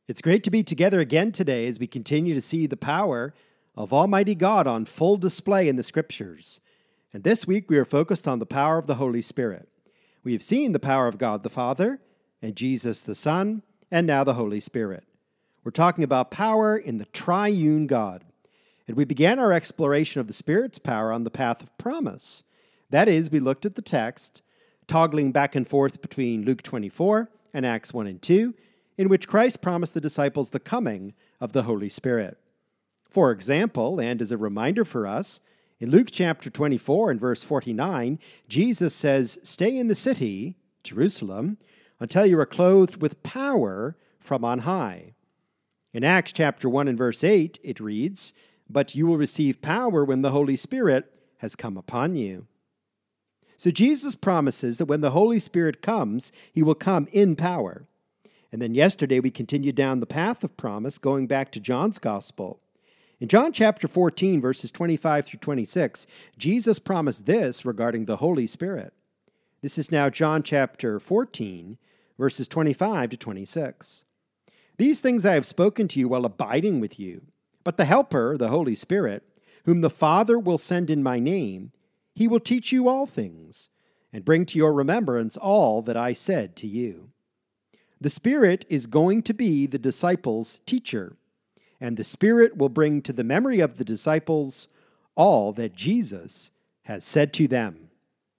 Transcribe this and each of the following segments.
It's great to be together again today as we continue to see the power of Almighty God on full display in the Scriptures. And this week we are focused on the power of the Holy Spirit. We have seen the power of God the Father, and Jesus the Son, and now the Holy Spirit. We're talking about power in the triune God. And we began our exploration of the Spirit's power on the path of promise. That is, we looked at the text, toggling back and forth between Luke 24 and Acts 1 and 2, in which Christ promised the disciples the coming of the Holy Spirit. For example, and as a reminder for us, in Luke chapter 24 and verse 49, Jesus says, "Stay in the city, Jerusalem, until you are clothed with power from on high." In Acts chapter 1 and verse 8, it reads, "But you will receive power when the Holy Spirit has come upon you." So Jesus promises that when the Holy Spirit comes, he will come in power. And then yesterday we continued down the path of promise, going back to John's Gospel. In John chapter 14, verses 25 through 26, Jesus promised this regarding the Holy Spirit. This is now John chapter 14, verses 25 to 26. "These things I have spoken to you while abiding with you. But the Helper, the Holy Spirit, whom the Father will send in my name, he will teach you all things, and bring to your remembrance all that I said to you." The Spirit is going to be the disciples' teacher, and the Spirit will bring to the memory of the disciples all that Jesus has said to them.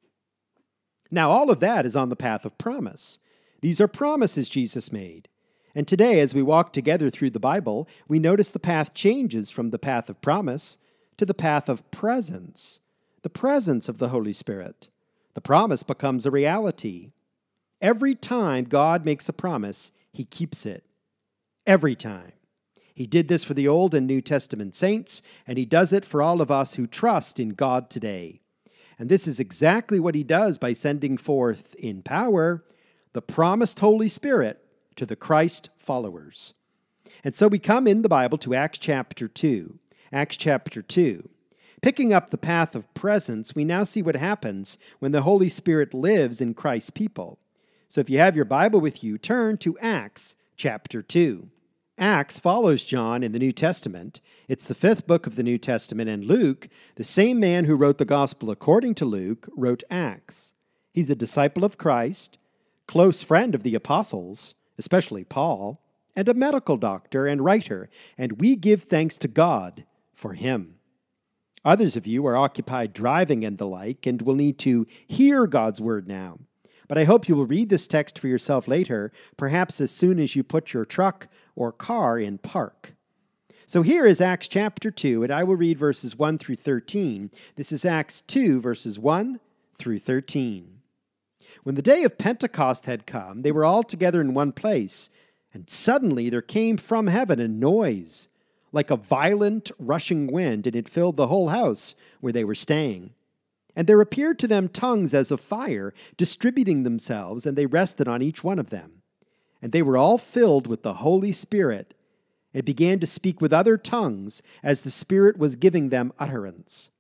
Now, all of that is on the path of promise. These are promises Jesus made. And today, as we walk together through the Bible, we notice the path changes from the path of promise to the path of presence, the presence of the Holy Spirit. The promise becomes a reality. Every time God makes a promise, he keeps it. Every time. He did this for the Old and New Testament saints, and he does it for all of us who trust in God today. And this is exactly what he does by sending forth in power the promised Holy Spirit to the Christ followers. And so we come in the Bible to Acts chapter 2. Acts chapter 2. Picking up the path of presence, we now see what happens when the Holy Spirit lives in Christ's people. So if you have your Bible with you, turn to Acts chapter 2. Acts follows John in the New Testament. It's the fifth book of the New Testament, and Luke, the same man who wrote the Gospel according to Luke, wrote Acts. He's a disciple of Christ, close friend of the apostles, especially Paul, and a medical doctor and writer, and we give thanks to God for him. Others of you are occupied driving and the like, and will need to hear God's word now. But I hope you will read this text for yourself later, perhaps as soon as you put your truck or car in park. So here is Acts chapter 2, and I will read verses 1 through 13. This is Acts 2, verses 1 through 13. "When the day of Pentecost had come, they were all together in one place, and suddenly there came from heaven a noise, like a violent rushing wind, and it filled the whole house where they were staying. And there appeared to them tongues as of fire, distributing themselves, and they rested on each one of them. And they were all filled with the Holy Spirit, and began to speak with other tongues, as the Spirit was giving them utterance.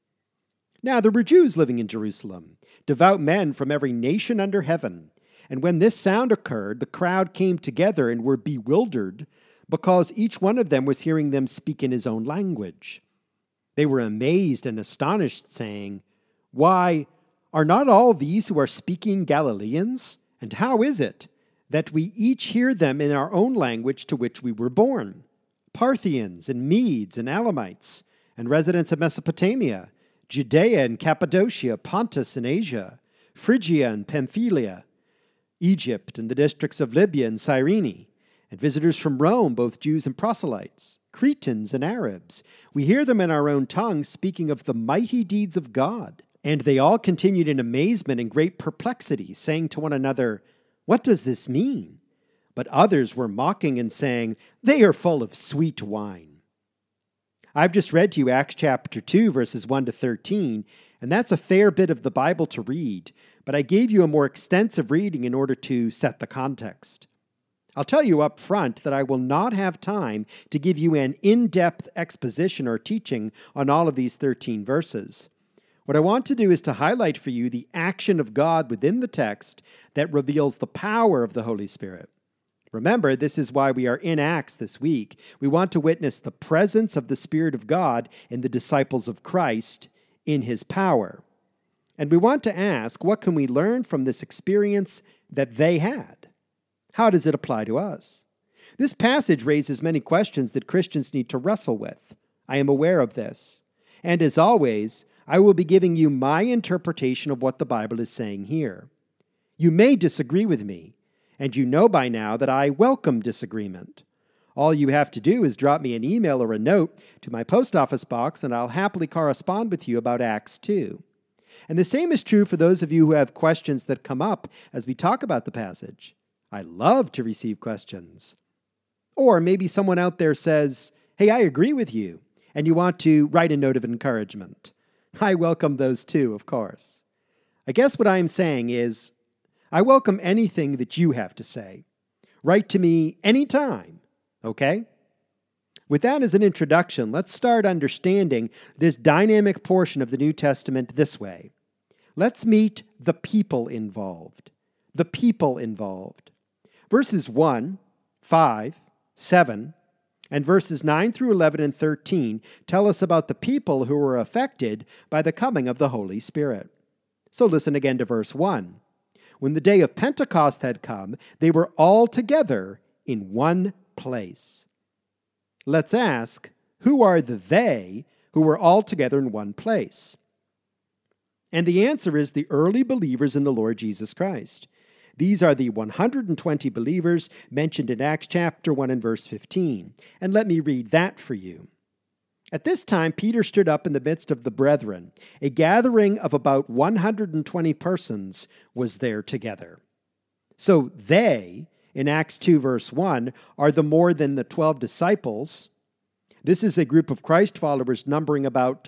Now there were Jews living in Jerusalem, devout men from every nation under heaven. And when this sound occurred, the crowd came together and were bewildered, because each one of them was hearing them speak in his own language. They were amazed and astonished, saying, 'Why, are not all these who are speaking Galileans? And how is it that we each hear them in our own language to which we were born? Parthians and Medes and Elamites, and residents of Mesopotamia, Judea and Cappadocia, Pontus and Asia, Phrygia and Pamphylia, Egypt and the districts of Libya and Cyrene, and visitors from Rome, both Jews and proselytes, Cretans and Arabs. We hear them in our own tongue speaking of the mighty deeds of God.' And they all continued in amazement and great perplexity, saying to one another, 'What does this mean?' But others were mocking and saying, 'They are full of sweet wine.'" I've just read to you Acts chapter 2, verses 1 to 13, and that's a fair bit of the Bible to read, but I gave you a more extensive reading in order to set the context. I'll tell you up front that I will not have time to give you an in-depth exposition or teaching on all of these 13 verses. What I want to do is to highlight for you the action of God within the text that reveals the power of the Holy Spirit. Remember, this is why we are in Acts this week. We want to witness the presence of the Spirit of God in the disciples of Christ in his power. And we want to ask, what can we learn from this experience that they had? How does it apply to us? This passage raises many questions that Christians need to wrestle with. I am aware of this. And as always, I will be giving you my interpretation of what the Bible is saying here. You may disagree with me, and you know by now that I welcome disagreement. All you have to do is drop me an email or a note to my post office box, and I'll happily correspond with you about Acts 2. And the same is true for those of you who have questions that come up as we talk about the passage. I love to receive questions. Or maybe someone out there says, hey, I agree with you, and you want to write a note of encouragement. I welcome those too, of course. I guess what I'm saying is, I welcome anything that you have to say. Write to me anytime, okay? With that as an introduction, let's start understanding this dynamic portion of the New Testament this way. Let's meet the people involved. The people involved. Verses 1, 5, 7, and verses 9 through 11 and 13 tell us about the people who were affected by the coming of the Holy Spirit. So listen again to verse 1. When the day of Pentecost had come, they were all together in one place. Let's ask, who are the they who were all together in one place? And the answer is the early believers in the Lord Jesus Christ. These are the 120 believers mentioned in Acts chapter 1 and verse 15. And let me read that for you. At this time, Peter stood up in the midst of the brethren. A gathering of about 120 persons was there together. So they, in Acts 2 verse 1, are the more than the 12 disciples. This is a group of Christ followers numbering about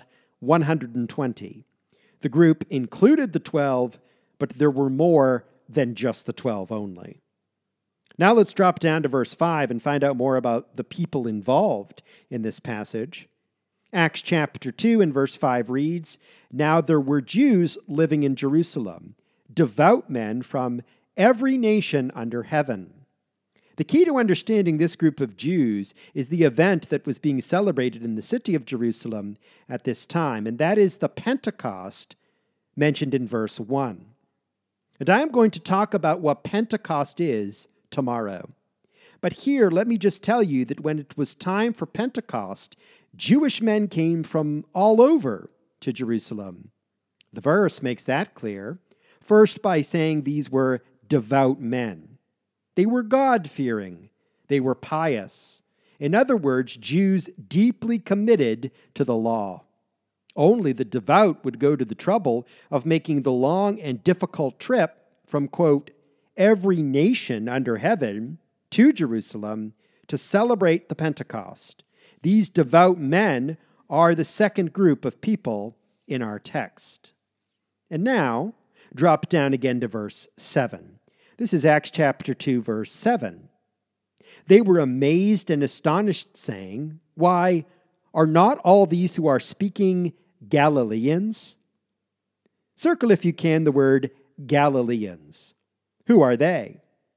120. The group included the 12, but there were more than just the 12 only. Now let's drop down to verse 5 and find out more about the people involved in this passage. Acts chapter 2 and verse 5 reads, Now there were Jews living in Jerusalem, devout men from every nation under heaven. The key to understanding this group of Jews is the event that was being celebrated in the city of Jerusalem at this time, and that is the Pentecost mentioned in verse 1. And I am going to talk about what Pentecost is tomorrow. But here, let me just tell you that when it was time for Pentecost, Jewish men came from all over to Jerusalem. The verse makes that clear, first by saying these were devout men. They were God-fearing. They were pious. In other words, Jews deeply committed to the law. Only the devout would go to the trouble of making the long and difficult trip from, quote, every nation under heaven to Jerusalem to celebrate the Pentecost. These devout men are the second group of people in our text. And now, drop down again to verse 7. This is Acts chapter 2, verse 7. They were amazed and astonished, saying, Why, are not all these who are speaking Galileans? Circle, if you can, the word Galileans. Who are they?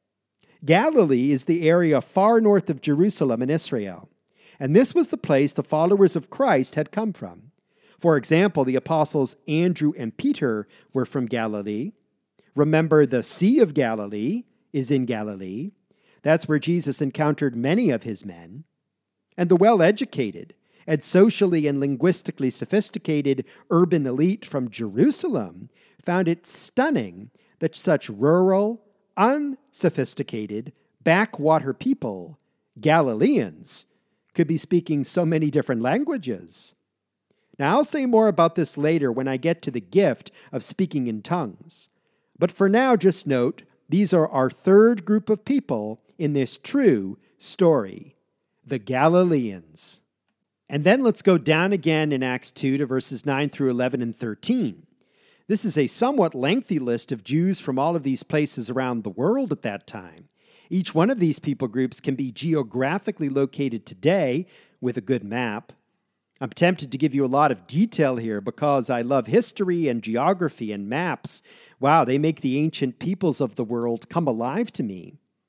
Galilee is the area far north of Jerusalem in Israel, and this was the place the followers of Christ had come from. For example, the apostles Andrew and Peter were from Galilee. Remember, the Sea of Galilee is in Galilee. That's where Jesus encountered many of his men. And the well-educated and socially and linguistically sophisticated urban elite from Jerusalem found it stunning that such rural, unsophisticated, backwater people, Galileans, could be speaking so many different languages. Now, I'll say more about this later when I get to the gift of speaking in tongues. But for now, just note, these are our third group of people in this true story, the Galileans. And then let's go down again in Acts 2 to verses 9 through 11 and 13. This is a somewhat lengthy list of Jews from all of these places around the world at that time. Each one of these people groups can be geographically located today with a good map. I'm tempted to give you a lot of detail here because I love history and geography and maps. Wow, they make the ancient peoples of the world come alive to me.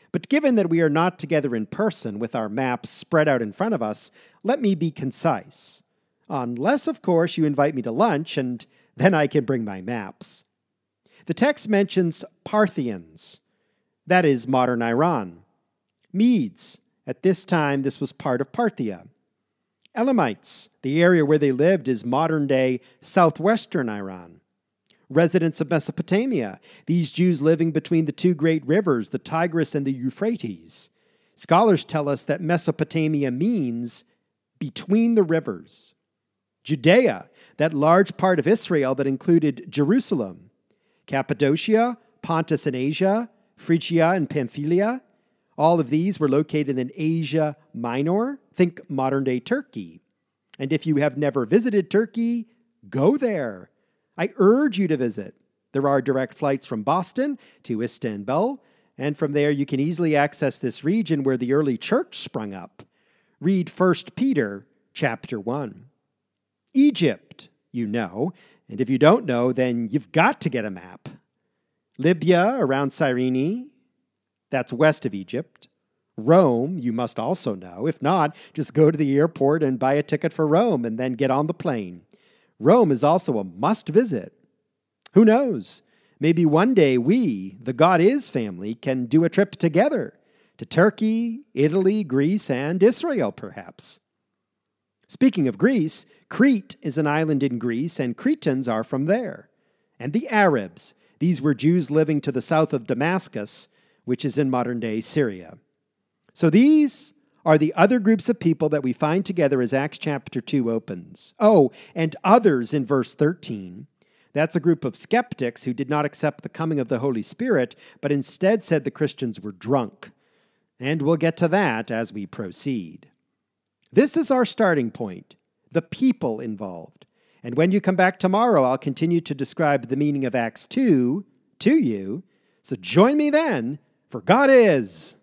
But given that we are not together in person with our maps spread out in front of us, let me be concise. Unless, of course, you invite me to lunch, and then I can bring my maps. The text mentions Parthians, that is modern Iran. Medes, at this time this was part of Parthia. Elamites, the area where they lived is modern-day southwestern Iran. Residents of Mesopotamia, these Jews living between the two great rivers, the Tigris and the Euphrates. Scholars tell us that Mesopotamia means between the rivers. Judea, that large part of Israel that included Jerusalem. Cappadocia, Pontus and Asia, Phrygia and Pamphylia. All of these were located in Asia Minor, think modern-day Turkey. And if you have never visited Turkey, go there. I urge you to visit. There are direct flights from Boston to Istanbul, and from there you can easily access this region where the early church sprung up. Read 1 Peter chapter 1. Egypt, you know, and if you don't know, then you've got to get a map. Libya around Cyrene, that's west of Egypt. Rome, you must also know. If not, just go to the airport and buy a ticket for Rome and then get on the plane. Rome is also a must visit. Who knows? Maybe one day we, the God Is family, can do a trip together to Turkey, Italy, Greece, and Israel, perhaps. Speaking of Greece, Crete is an island in Greece, and Cretans are from there. And the Arabs, these were Jews living to the south of Damascus, which is in modern-day Syria. So these are the other groups of people that we find together as Acts chapter 2 opens. Oh, and others in verse 13. That's a group of skeptics who did not accept the coming of the Holy Spirit, but instead said the Christians were drunk. And we'll get to that as we proceed. This is our starting point, the people involved. And when you come back tomorrow, I'll continue to describe the meaning of Acts 2 to you. So join me then, for God is.